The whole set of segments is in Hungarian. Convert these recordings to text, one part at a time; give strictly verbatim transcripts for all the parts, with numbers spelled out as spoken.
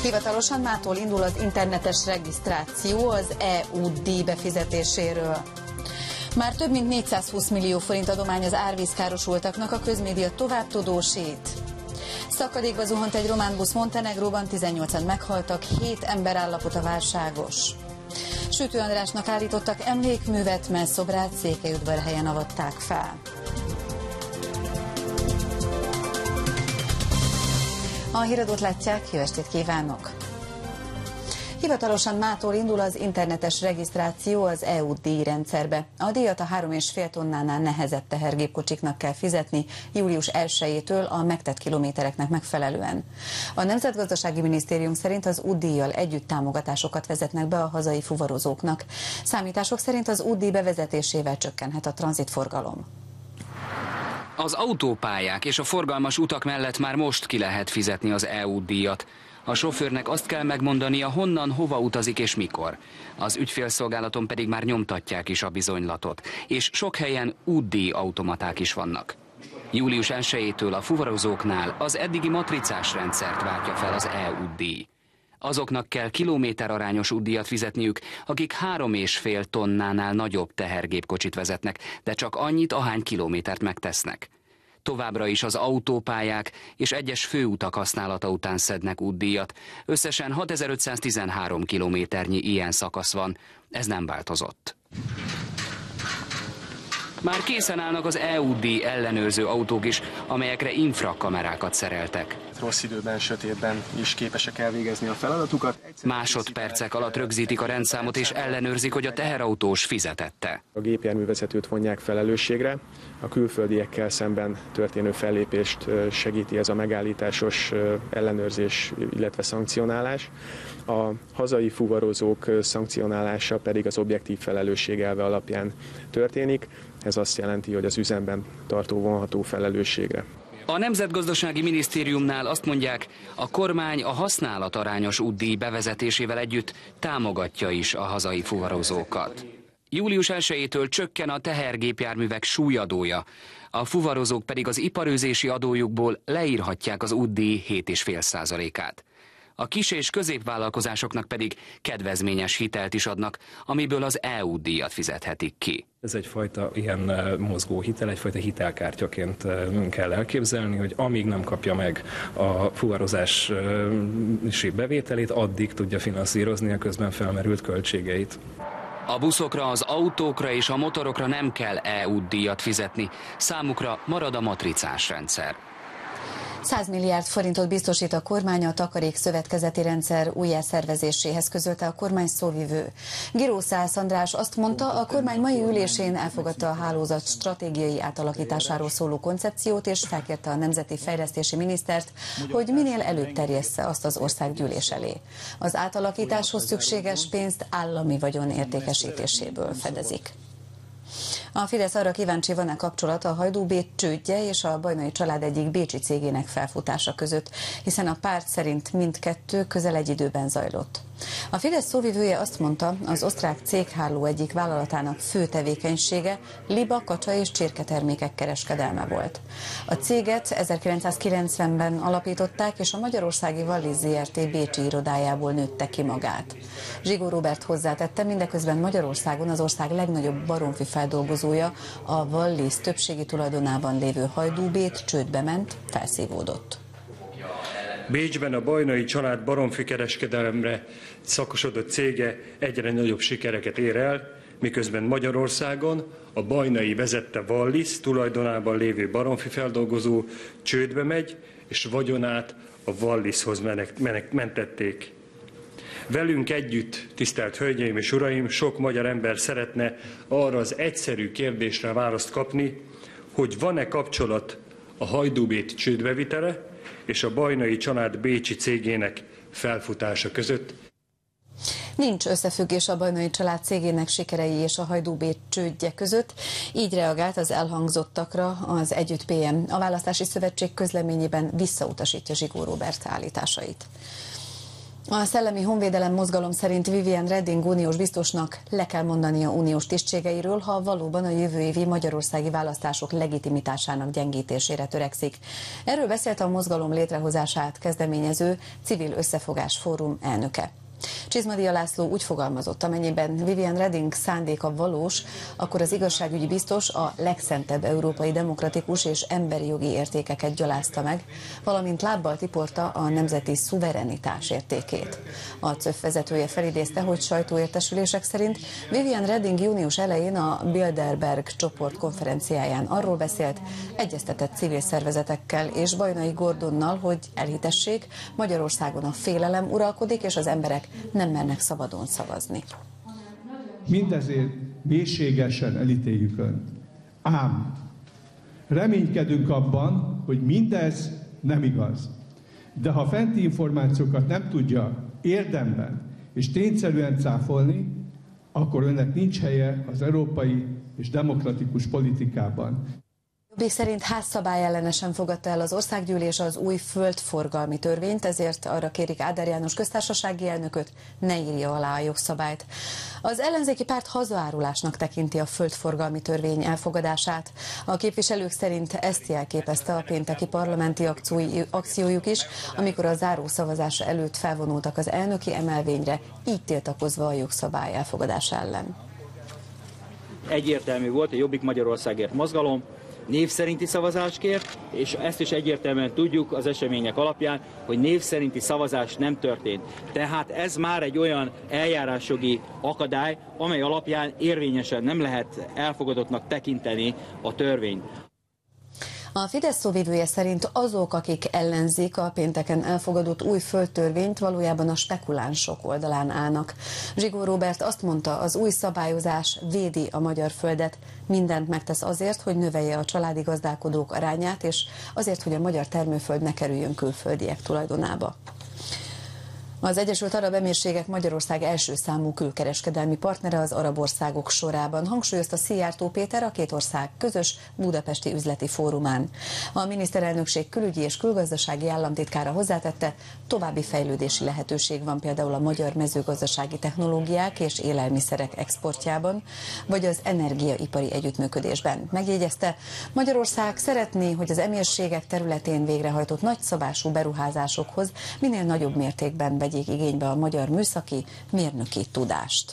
Hivatalosan mától indul az internetes regisztráció az é u díj befizetéséről. Már több mint négyszázhúsz millió forint adomány az árvízkárosultaknak, a közmédia tovább tudósít. Szakadékba zuhant egy román busz Montenegróban, tizennyolcan meghaltak, hét ember állapota válságos. Sütő Andrásnak állítottak emlékművet, mely szobrát Székelyudvarhelyen avatták fel. A híradót látják, jó estét kívánok! Hivatalosan mától indul az internetes regisztráció az é u díj rendszerbe. A díjat a három és fél tonnánál nehezebb tehergépkocsiknak kell fizetni július elsejétől a megtett kilométereknek megfelelően. A Nemzetgazdasági Minisztérium szerint az útdíjjal együtt támogatásokat vezetnek be a hazai fuvarozóknak. Számítások szerint az útdíj bevezetésével csökkenhet a tranzitforgalom. Az autópályák és a forgalmas utak mellett már most ki lehet fizetni az é u díjat. A sofőrnek azt kell megmondania, honnan, hova utazik és mikor. Az ügyfélszolgálaton pedig már nyomtatják is a bizonylatot, és sok helyen útdíj automaták is vannak. július elsejétől a fuvarozóknál az eddigi matricás rendszert váltja fel az é u díj. Azoknak kell kilométerarányos útdíjat fizetniük, akik három és fél tonnánál nagyobb tehergépkocsit vezetnek, de csak annyit, ahány kilométert megtesznek. Továbbra is az autópályák és egyes főutak használata után szednek útdíjat. Összesen hatezer-ötszáztizenhárom kilométernyi ilyen szakasz van. Ez nem változott. Már készen állnak az é u díj ellenőrző autók is, amelyekre infrakamerákat szereltek. Rossz időben, sötétben is képesek elvégezni a feladatukat. Másodpercek alatt rögzítik a rendszámot és ellenőrzik, hogy a teherautós fizetette. A gépjárművezetőt vonják felelősségre. A külföldiekkel szemben történő fellépést segíti ez a megállításos ellenőrzés, illetve szankcionálás. A hazai fuvarozók szankcionálása pedig az objektív felelősség elve alapján történik. Ez azt jelenti, hogy az üzemben tartó vonható felelősségre. A Nemzetgazdasági Minisztériumnál azt mondják, a kormány a használatarányos útdíj bevezetésével együtt támogatja is a hazai fuvarozókat. július elsejétől csökken a tehergépjárművek súlyadója, a fuvarozók pedig az iparőzési adójukból leírhatják az útdíj hét egész öt százalékát. A kis- és középvállalkozásoknak pedig kedvezményes hitelt is adnak, amiből az é u díjat fizethetik ki. Ez egyfajta ilyen mozgó hitel, egyfajta hitelkártyaként kell elképzelni, hogy amíg nem kapja meg a fuvarozási bevételét, addig tudja finanszírozni a közben felmerült költségeit. A buszokra, az autókra és a motorokra nem kell é u díjat fizetni, számukra marad a matricás rendszer. száz milliárd forintot biztosít a kormány a takarékszövetkezeti rendszer újjászervezéséhez, közölte a kormány szóvivő. Girószász András azt mondta, a kormány mai ülésén elfogadta a hálózat stratégiai átalakításáról szóló koncepciót, és felkérte a nemzeti fejlesztési minisztert, hogy minél előbb terjessze azt az országgyűlés elé. Az átalakításhoz szükséges pénzt állami vagyon értékesítéséből fedezik. A Fidesz arra kíváncsi, van-e kapcsolat a Hajdú-Bét csődje és a Bajnai család egyik bécsi cégének felfutása között, hiszen a párt szerint mindkettő közel egy időben zajlott. A Fidesz szóvivője azt mondta, az osztrák cégháló egyik vállalatának fő tevékenysége liba, kacsa és csirketermékek kereskedelme volt. A céget ezerkilencszázkilencvenben alapították, és a magyarországi Wallis zé er té bécsi irodájából nőtte ki magát. Zsigó Róbert hozzátette, mindeközben Magyarországon az ország legnagyobb baromfi feldolgozója, a Wallis többségi tulajdonában lévő Hajdú-Bét csődbe ment, felszívódott. Bécsben a Bajnai család baromfi kereskedelemre szakosodott cége egyre nagyobb sikereket ér el, miközben Magyarországon a Bajnai vezette Wallis tulajdonában lévő baromfi feldolgozó csődbe megy, és vagyonát a Wallishoz mentették. Velünk együtt, tisztelt Hölgyeim és Uraim, sok magyar ember szeretne arra az egyszerű kérdésre választ kapni, hogy van-e kapcsolat a Hajdú-Bét csődbevitele és a Bajnai család bécsi cégének felfutása között. Nincs összefüggés a Bajnai család cégének sikerei és a Hajdú-Bét csődje között, így reagált az elhangzottakra az Együtt pé em. A Választási Szövetség közleményében visszautasítja Zsigó Róbert állításait. A Szellemi Honvédelem mozgalom szerint Viviane Reding uniós biztosnak le kell mondania uniós tisztségeiről, ha valóban a jövő évi magyarországi választások legitimitásának gyengítésére törekszik. Erről beszélt a mozgalom létrehozását kezdeményező Civil Összefogás Fórum elnöke. Csizmadia László úgy fogalmazott, amennyiben Viviane Reding szándéka valós, akkor az igazságügyi biztos a legszentebb európai demokratikus és emberi jogi értékeket gyalázta meg, valamint lábbal tiporta a nemzeti szuverenitás értékét. A cöf vezetője felidézte, hogy sajtóértesülések szerint Viviane Reding június elején a Bilderberg csoport konferenciáján arról beszélt, egyeztetett civil szervezetekkel és Bajnai Gordonnal, hogy elhitessék, Magyarországon a félelem uralkodik, és az emberek nem mernek szabadon szavazni. Mindezért mélységesen elítéljük Önt. Ám reménykedünk abban, hogy mindez nem igaz. De ha fenti információkat nem tudja érdemben és tényszerűen cáfolni, akkor Önnek nincs helye az európai és demokratikus politikában. Jobbik szerint házszabályellenesen fogadta el az országgyűlés az új földforgalmi törvényt, ezért arra kérik Áder János köztársasági elnököt, ne írja alá a jogszabályt. Az ellenzéki párt hazaárulásnak tekinti a földforgalmi törvény elfogadását. A képviselők szerint ezt jelképezte a pénteki parlamenti akciójuk is, amikor a zárószavazás előtt felvonultak az elnöki emelvényre, így tiltakozva a jogszabály elfogadása ellen. Egyértelmű volt a Jobbik Magyarországért mozgalom, név szerinti szavazást kért, és ezt is egyértelműen tudjuk az események alapján, hogy név szerinti szavazás nem történt. Tehát ez már egy olyan eljárásjogi akadály, amely alapján érvényesen nem lehet elfogadottnak tekinteni a törvényt. A Fidesz szóvivője szerint azok, akik ellenzik a pénteken elfogadott új földtörvényt, valójában a spekulánsok oldalán állnak. Zsigó Róbert azt mondta, az új szabályozás védi a magyar földet, mindent megtesz azért, hogy növelje a családi gazdálkodók arányát, és azért, hogy a magyar termőföld ne kerüljön külföldiek tulajdonába. Az Egyesült Arab Emírségek Magyarország első számú külkereskedelmi partnere az arab országok sorában, hangsúlyozta Szijjártó Péter a két ország közös budapesti üzleti fórumán. A miniszterelnökség külügyi és külgazdasági államtitkára hozzátette, további fejlődési lehetőség van például a magyar mezőgazdasági technológiák és élelmiszerek exportjában, vagy az energiaipari együttműködésben. Megjegyezte, Magyarország szeretné, hogy az emírségek területén végrehajtott nagyszabású beruházásokhoz minél nagyobb mértékben vegyék igénybe a magyar műszaki, mérnöki tudást.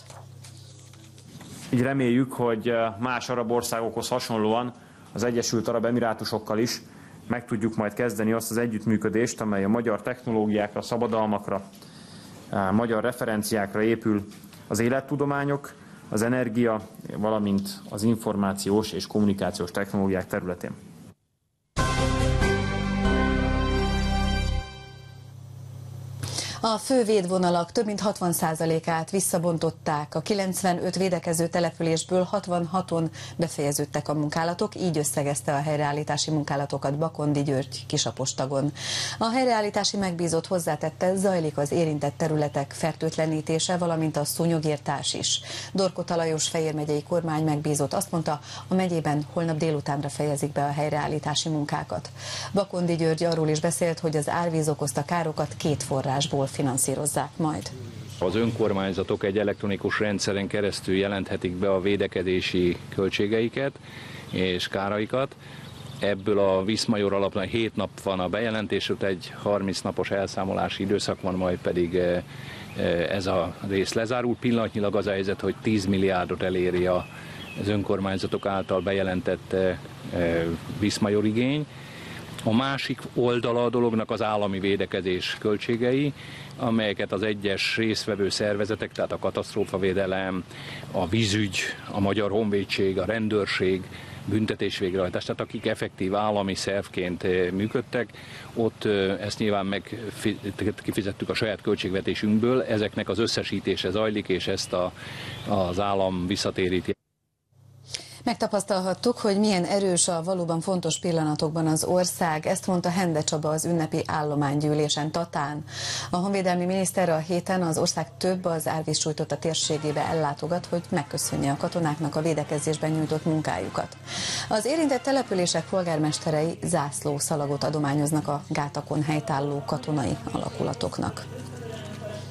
Így reméljük, hogy más arab országokhoz hasonlóan az Egyesült Arab Emirátusokkal is meg tudjuk majd kezdeni azt az együttműködést, amely a magyar technológiákra, szabadalmakra, magyar referenciákra épül az élettudományok, az energia, valamint az információs és kommunikációs technológiák területén. A fő védvonalak több mint hatvan százalékát visszabontották, a kilencvenöt védekező településből hatvanhaton befejeződtek a munkálatok, így összegezte a helyreállítási munkálatokat Bakondi György Kisapostagon. A helyreállítási megbízott hozzátette, zajlik az érintett területek fertőtlenítése, valamint a szúnyogírtás is. Dorkota Lajos Fejér megyei kormány megbízott azt mondta, a megyében holnap délutánra fejezik be a helyreállítási munkákat. Bakondi György arról is beszélt, hogy az árvíz okozta károkat két forrásból finanszírozzák majd. Az önkormányzatok egy elektronikus rendszeren keresztül jelenthetik be a védekezési költségeiket és káraikat. Ebből a Viszmajor alapján hét nap van a bejelentés, ott egy harminc napos elszámolási időszak van, majd pedig ez a rész lezárul. Pillanatnyilag az a helyzet, hogy tíz milliárdot eléri az önkormányzatok által bejelentett Viszmajor igény. A másik oldala a dolognak az állami védekezés költségei, amelyeket az egyes résztvevő szervezetek, tehát a katasztrófavédelem, a vízügy, a Magyar Honvédség, a rendőrség, büntetésvégrehajtás, tehát akik effektív állami szervként működtek, ott ezt nyilván meg kifizettük a saját költségvetésünkből, ezeknek az összesítése zajlik, és ezt a, az állam visszatéríti. Megtapasztalhattuk, hogy milyen erős a valóban fontos pillanatokban az ország. Ezt mondta Hende Csaba az ünnepi állománygyűlésen Tatán. A honvédelmi miniszter a héten az ország több az árvíz sújtotta térségébe ellátogat, hogy megköszönje a katonáknak a védekezésben nyújtott munkájukat. Az érintett települések polgármesterei zászlószalagot adományoznak a gátakon helytálló katonai alakulatoknak.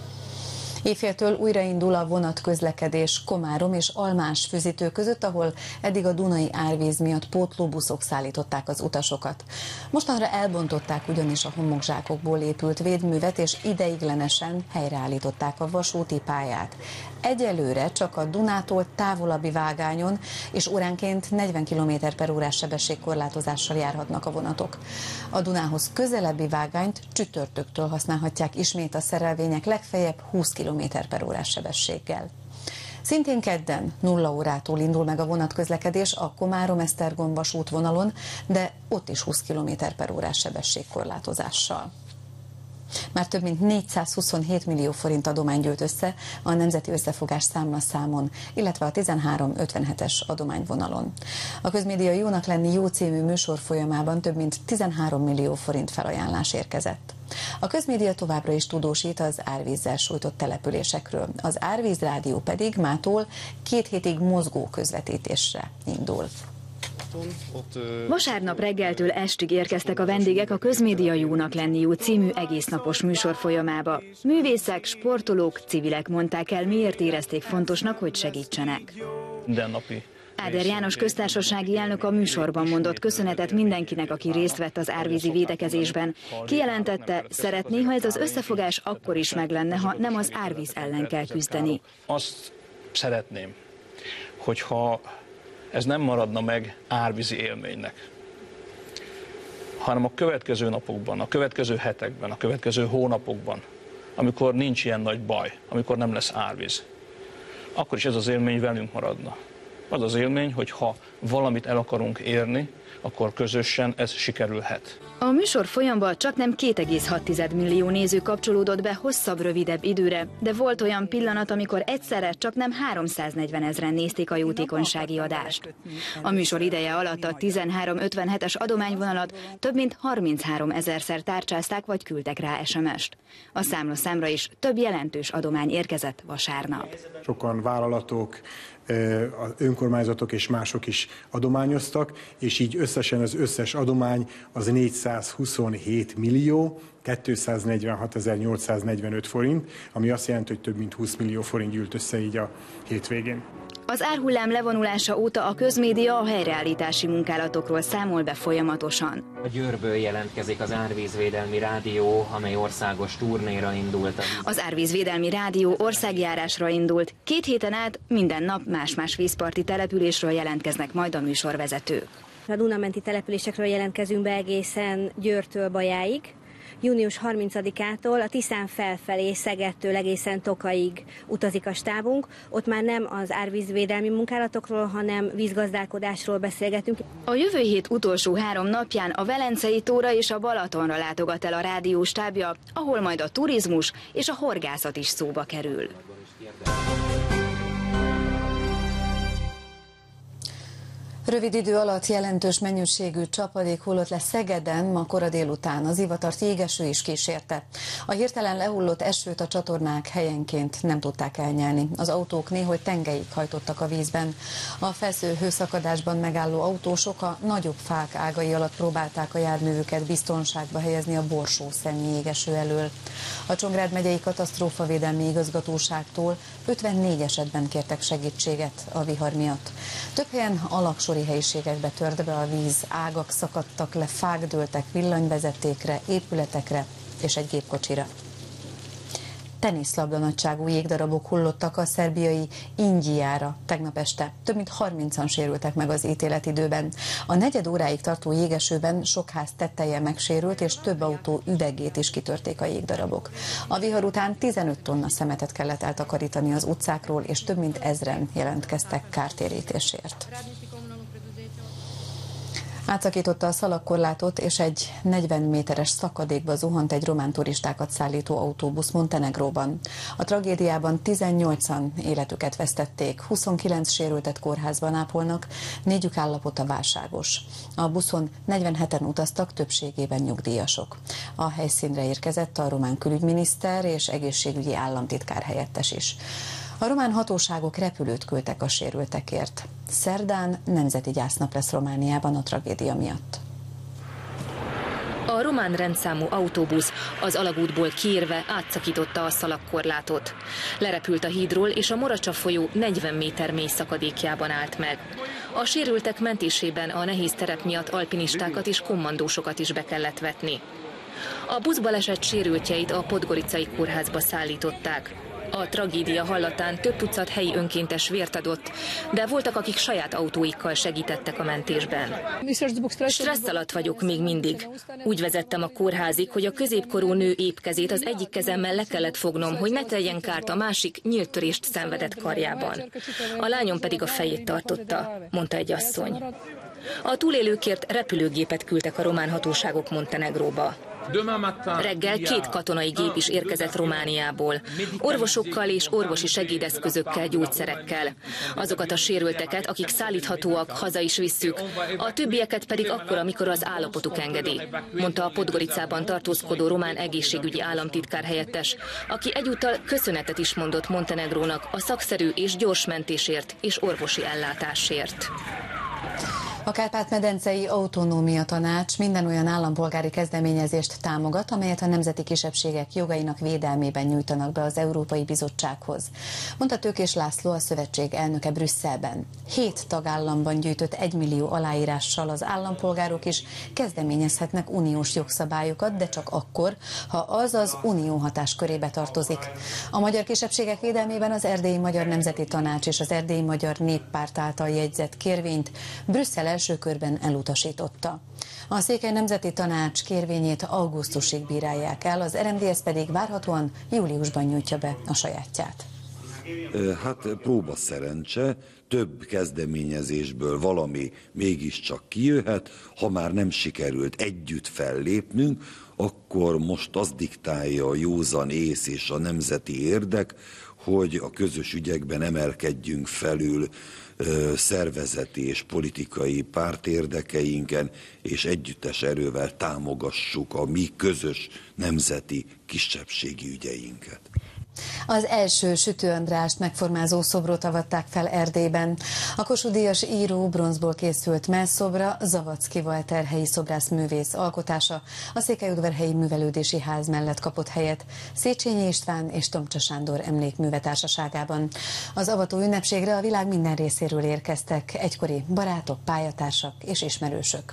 Éjféltől újraindul a vonatközlekedés Komárom és Almás Füzitő között, ahol eddig a dunai árvíz miatt pótlóbuszok szállították az utasokat. Mostanra elbontották ugyanis a homokzsákokból épült védművet, és ideiglenesen helyreállították a vasúti pályát. Egyelőre csak a Dunától távolabbi vágányon és óránként negyven kilométer per órás sebességkorlátozással járhatnak a vonatok. A Dunához közelebbi vágányt csütörtöktől használhatják ismét a szerelvények legfeljebb húsz kilométer per órás sebességgel. Szintén kedden nulla órától indul meg a vonatközlekedés a Komárom-Esztergom vasútvonalon, de ott is húsz kilométer per órás sebességkorlátozással. Már több mint négyszázhuszonhét millió forint adomány gyűlt össze a Nemzeti Összefogás számlaszámon, illetve a tizenhárom ötvenhetes adományvonalon. A Közmédia Jónak lenni jó című műsor folyamában több mint tizenhárom millió forint felajánlás érkezett. A Közmédia továbbra is tudósít az árvízzel sújtott településekről. Az Árvíz Rádió pedig mától két hétig mozgó közvetítésre indul. Vasárnap reggeltől estig érkeztek a vendégek a Közmédia Jónak lenni jó című egésznapos műsor folyamába. Művészek, sportolók, civilek mondták el, miért érezték fontosnak, hogy segítsenek. Mindennapi. Áder János köztársasági elnök a műsorban mondott köszönetet mindenkinek, aki részt vett az árvízi védekezésben. Kijelentette, szeretné, ha ez az összefogás akkor is meg lenne, ha nem az árvíz ellen kell küzdeni. Azt szeretném, hogyha ez nem maradna meg árvízi élménynek, hanem a következő napokban, a következő hetekben, a következő hónapokban, amikor nincs ilyen nagy baj, amikor nem lesz árvíz, akkor is ez az élmény velünk maradna. Az az élmény, hogy ha valamit el akarunk érni, akkor közösen ez sikerülhet. A műsor folyamban csaknem két egész hat millió néző kapcsolódott be hosszabb, rövidebb időre, de volt olyan pillanat, amikor egyszerre csaknem háromszáznegyven ezren nézték a jótékonysági adást. A műsor ideje alatt a tizenhárom ötvenhetes adományvonalat több mint harminchárom ezerszer tárcsázták vagy küldtek rá es em est. A számlaszámra is több jelentős adomány érkezett vasárnap. Sokan vállalatok, önkormányzatok és mások is adományoztak, és így összesen az összes adomány az négyszázhuszonhét millió kétszáznegyvenhatezer-nyolcszáznegyvenöt forint, ami azt jelenti, hogy több mint húsz millió forint gyűlt össze így a hétvégén. Az árhullám levonulása óta a Közmédia a helyreállítási munkálatokról számol be folyamatosan. A Győrből jelentkezik az Árvízvédelmi Rádió, amely országos turnéra indult. Az Árvízvédelmi Rádió országjárásra indult. Két héten át minden nap más-más vízparti településről jelentkeznek majd a műsorvezetők. A Dunamenti településekről jelentkezünk be egészen Győrtől Bajáig. június harmincadikától a Tiszán felfelé, Szegedtől egészen Tokaig utazik a stábunk. Ott már nem az árvízvédelmi munkálatokról, hanem vízgazdálkodásról beszélgetünk. A jövő hét utolsó három napján a Velencei tóra és a Balatonra látogat el a rádió stábja, ahol majd a turizmus és a horgászat is szóba kerül. Rövid idő alatt jelentős mennyiségű csapadék hullott le Szegeden ma kora délután. Az ivatart jégeső is kísérte. A hirtelen lehullott esőt a csatornák helyenként nem tudták elnyelni. Az autók néhogy tengeig hajtottak a vízben. A fesző hőszakadásban megálló autósok a nagyobb fák ágai alatt próbálták a járművüket biztonságba helyezni a borsószennyi jégeső elől. A Csongrád megyei katasztrófavédelmi igazgatóságtól ötvennégy esetben kértek segítséget a vihar miatt. Több helyen alaksor helyiségekbe tört be a víz, ágak szakadtak le, fák dőltek villanyvezetékre, épületekre és egy gépkocsira. Teniszlabda nagyságú jégdarabok hullottak a szerbiai Ingyiára tegnap este. Több mint harmincan sérültek meg az ítéletidőben. A negyed óráig tartó jégesőben sok ház tetteje megsérült, és több autó üvegét is kitörték a jégdarabok. A vihar után tizenöt tonna szemetet kellett eltakarítani az utcákról, és több mint ezren jelentkeztek kártérítésért. Átszakította a szalagkorlátot, és egy negyven méteres szakadékba zuhant egy román turistákat szállító autóbusz Montenegróban. A tragédiában tizennyolcan életüket vesztették, huszonkilenc sérültet kórházban ápolnak, négyük állapota válságos. A buszon negyvenheten utaztak, többségében nyugdíjasok. A helyszínre érkezett a román külügyminiszter és egészségügyi államtitkár helyettes is. A román hatóságok repülőt küldtek a sérültekért. Szerdán nemzeti gyásznap lesz Romániában a tragédia miatt. A A román rendszámú autóbusz az alagútból kiérve átszakította a szalagkorlátot. Lerepült a hídról, és a Moracsa folyó negyven méter mély szakadékjában állt meg. A sérültek mentésében a nehéz terep miatt alpinistákat és kommandósokat is be kellett vetni. A buszbaleset sérültjeit a podgoricai kórházba szállították. A tragédia hallatán több tucat helyi önkéntes vért adott, de voltak, akik saját autóikkal segítettek a mentésben. Stressz alatt vagyok még mindig. Úgy vezettem a kórházig, hogy a középkorú nő épp kezét az egyik kezemmel le kellett fognom, hogy ne tegyen kárt a másik nyílt törést szenvedett karjában. A lányom pedig a fejét tartotta, mondta egy asszony. A túlélőkért repülőgépet küldtek a román hatóságok Montenegróba. Reggel két katonai gép is érkezett Romániából, orvosokkal és orvosi segédeszközökkel, gyógyszerekkel. Azokat a sérülteket, akik szállíthatóak, haza is visszük, a többieket pedig akkor, amikor az állapotuk engedi, mondta a Podgoricában tartózkodó román egészségügyi államtitkár helyettes, aki egyúttal köszönetet is mondott Montenegrónak a szakszerű és gyors mentésért és orvosi ellátásért. A Kárpát-medencei Autonómia Tanács minden olyan állampolgári kezdeményezést támogat, amelyet a nemzeti kisebbségek jogainak védelmében nyújtanak be az Európai Bizottsághoz, mondta Tőkés László, a szövetség elnöke Brüsszelben. Hét tagállamban gyűjtött egymillió aláírással az állampolgárok is kezdeményezhetnek uniós jogszabályokat, de csak akkor, ha az az unió hatáskörébe tartozik. A magyar kisebbségek védelmében az Erdélyi Magyar Nemzeti Tanács és az Erdélyi Magyar Néppárt által jegyzett kérvényt Brüsszel első körben elutasította. A Székely Nemzeti Tanács kérvényét augusztusig bírálják el, az er em dé es pedig várhatóan júliusban nyújtja be a sajátját. Hát próba szerencse, több kezdeményezésből valami mégiscsak kijöhet, ha már nem sikerült együtt fellépnünk, akkor most az diktálja a józan ész és a nemzeti érdek, hogy a közös ügyekben emelkedjünk felül szervezeti és politikai pártérdekeinken, és együttes erővel támogassuk a mi közös nemzeti kisebbségi ügyeinket. Az első Sütő Andrást megformázó szobrot avatták fel Erdélyben. A Kossuth-díjas író bronzból készült mellszobra Zavadzki Walter helyi szobrászművész alkotása a Székelyudvarhelyi Művelődési Ház mellett kapott helyet Széchenyi István és Tomcsa Sándor emlékműve társaságában. Az avató ünnepségre a világ minden részéről érkeztek egykori barátok, pályatársak és ismerősök.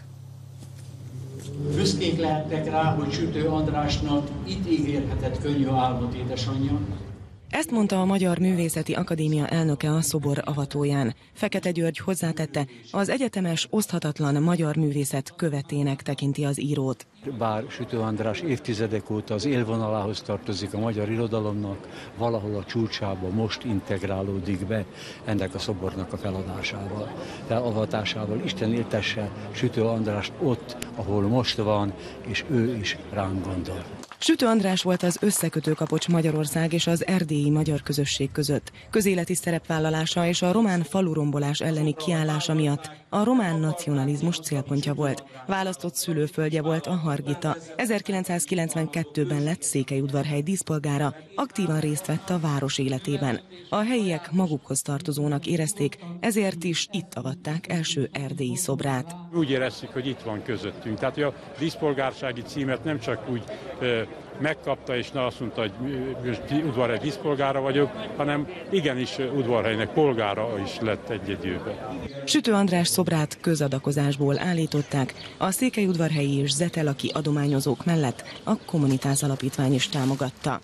Büszkék lehettek rá, hogy Sütő Andrásnak itt ígérhetett könnyű álmot édesanyja. Ezt mondta a Magyar Művészeti Akadémia elnöke a szobor avatóján. Fekete György hozzátette, az egyetemes, oszthatatlan magyar művészet követének tekinti az írót. Bár Sütő András évtizedek óta az élvonalához tartozik a magyar irodalomnak, valahol a csúcsába most integrálódik be ennek a szobornak a feladásával, felavatásával. Isten éltesse Sütő Andrást ott, ahol most van, és ő is ránk gondol. Sütő András volt az összekötő kapocs Magyarország és az erdélyi magyar közösség között. Közéleti szerepvállalása és a román falurombolás elleni kiállása miatt a román nacionalizmus célpontja volt. Választott szülőföldje volt a Hargita. ezerkilencszázkilencvenkettőben lett Székelyudvarhely díszpolgára, aktívan részt vett a város életében. A helyiek magukhoz tartozónak érezték, ezért is itt avatták első erdélyi szobrát. Úgy éreztük, hogy itt van közöttünk. Tehát a díszpolgársági címet nem csak úgy ö, megkapta, és ne azt mondta, hogy Udvarhely díszpolgára vagyok, hanem igenis Udvarhelynek polgára is lett egy-egy évben. Sütő András szobrát közadakozásból állították, a székelyudvarhelyi és zetelaki adományozók mellett a Kommunitás Alapítvány is támogatta.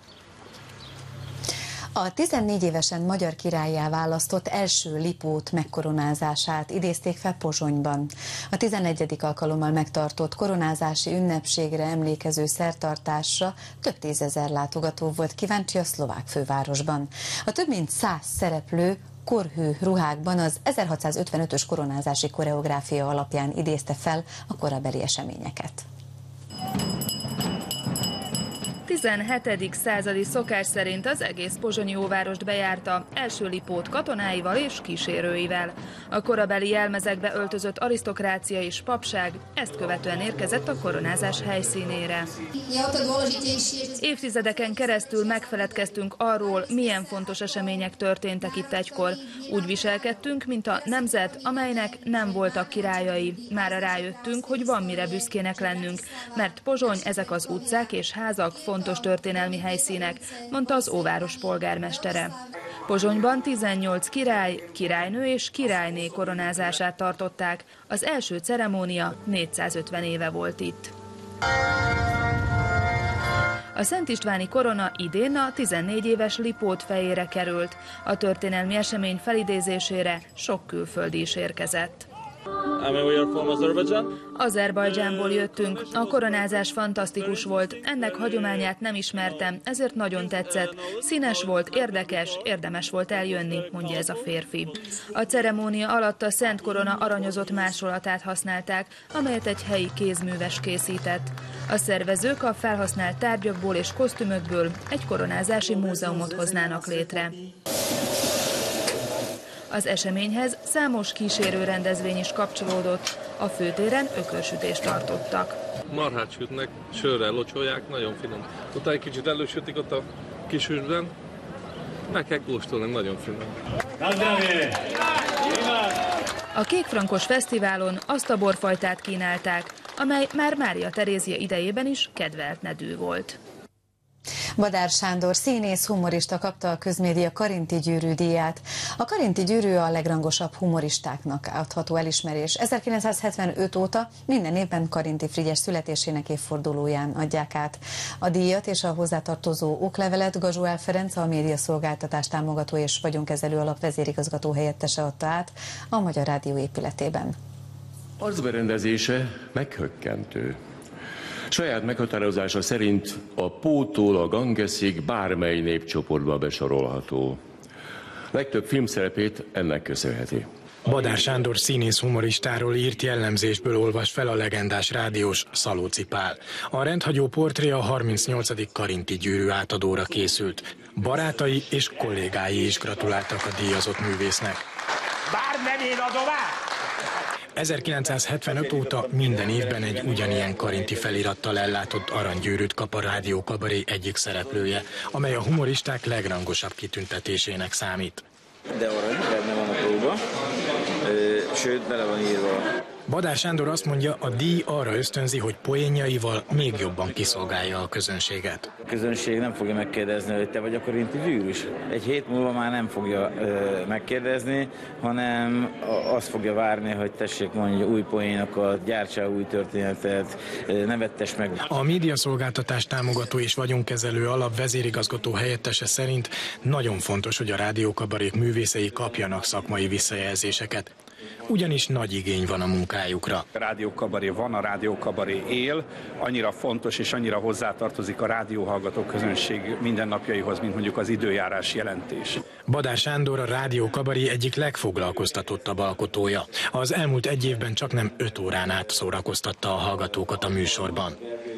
A tizennégy évesen magyar királlyá választott első Lipót megkoronázását idézték fel Pozsonyban. A tizennegyedik alkalommal megtartott koronázási ünnepségre emlékező szertartásra több tízezer látogató volt kíváncsi a szlovák fővárosban. A több mint száz szereplő korhű ruhákban az ezerhatszázötvenötös koronázási koreográfia alapján idézte fel a korabeli eseményeket. tizenhetedik századi szokás szerint az egész pozsonyi óvárost bejárta, első Lipót katonáival és kísérőivel. A korabeli jelmezekbe öltözött arisztokrácia és papság ezt követően érkezett a koronázás helyszínére. Évtizedeken keresztül megfeledkeztünk arról, milyen fontos események történtek itt egykor. Úgy viselkedtünk, mint a nemzet, amelynek nem voltak királyai. Mára rájöttünk, hogy van mire büszkének lennünk, mert Pozsony, ezek az utcák és házak fontos történelmi helyszínek, mondta az óváros polgármestere. Pozsonyban tizennyolc király, királynő és királyné koronázását tartották. Az első ceremónia négyszázötven éve volt itt. A Szent Istváni korona idén a tizennégy éves Lipót fejére került. A történelmi esemény felidézésére sok külföldi is érkezett. Azerbajdzsánból jöttünk. A koronázás fantasztikus volt. Ennek hagyományát nem ismertem, ezért nagyon tetszett. Színes volt, érdekes, érdemes volt eljönni, mondja ez a férfi. A ceremónia alatt a Szent Korona aranyozott másolatát használták, amelyet egy helyi kézműves készített. A szervezők a felhasznált tárgyakból és kosztümökből egy koronázási múzeumot hoznának létre. Az eseményhez számos kísérő rendezvény is kapcsolódott. A főtéren ökörsütést tartottak. Marhát sütnek, sörrel locsolják, nagyon finom. Utána egy kicsit elősütik ott a kis hűsben, meg kell kóstolni, nagyon finom. A Kékfrankos Fesztiválon azt a borfajtát kínálták, amely már Mária Terézia idejében is kedvelt nedű volt. Badár Sándor színész, humorista kapta a Közmédia Karinti Gyűrű díját. A Karinti Gyűrű a legrangosabb humoristáknak adható elismerés. ezerkilencszázhetvenöt óta minden évben Karinti Frigyes születésének évfordulóján adják át. A díjat és a hozzátartozó oklevelet Gazsuál Ferenc, a médiaszolgáltatás támogató és vagyonkezelő alap vezérigazgató helyettese adta át a Magyar Rádió épületében. Arcberendezése meghökkentő. Saját meghatározása szerint a Pótól a Gangeszig bármely népcsoportba besorolható. Legtöbb filmszerepét ennek köszönheti. Badár Sándor színész humoristáról írt jellemzésből olvas fel a legendás rádiós Szalóci Pál. A rendhagyó portré a harmincnyolcadik Karinti Gyűrű átadóra készült. Barátai és kollégái is gratuláltak a díjazott művésznek. Bár nem én adom át! ezerkilencszázhetvenöt óta minden évben egy ugyanilyen karinti felirattal ellátott aranygyűrűt kap a Rádió Kabaré egyik szereplője, amely a humoristák legrangosabb kitüntetésének számít. De arany, benne van a próba, sőt, bele van írva. Badár Sándor azt mondja, a díj arra ösztönzi, hogy poénjaival még jobban kiszolgálja a közönséget. A közönség nem fogja megkérdezni, hogy te vagy a Karinti Gyűrűs. Egy hét múlva már nem fogja ö, megkérdezni, hanem azt fogja várni, hogy tessék, mondja új poénokat, gyártsál új történetet, nevettes meg. A médiaszolgáltatás támogató és vagyonkezelő alap vezérigazgató helyettese szerint nagyon fontos, hogy a rádiókabarék művészei kapjanak szakmai visszajelzéseket. Ugyanis nagy igény van a munkájukra. A rádiókabaré van, a rádiókabaré él, annyira fontos és annyira hozzátartozik a rádióhallgató közönség mindennapjaihoz, mint mondjuk az időjárás jelentés. Badár Sándor a rádiókabaré egyik legfoglalkoztatottabb alkotója. Az elmúlt egy évben csaknem öt órán át szórakoztatta a hallgatókat a műsorban.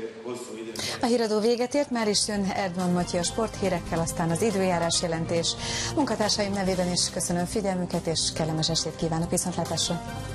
A híradó véget ért, már is jön Erdman Matyi a sporthírekkel, aztán az időjárás jelentés. Munkatársaim nevében is köszönöm figyelmüket, és kellemes estét kívánok, viszontlátásra!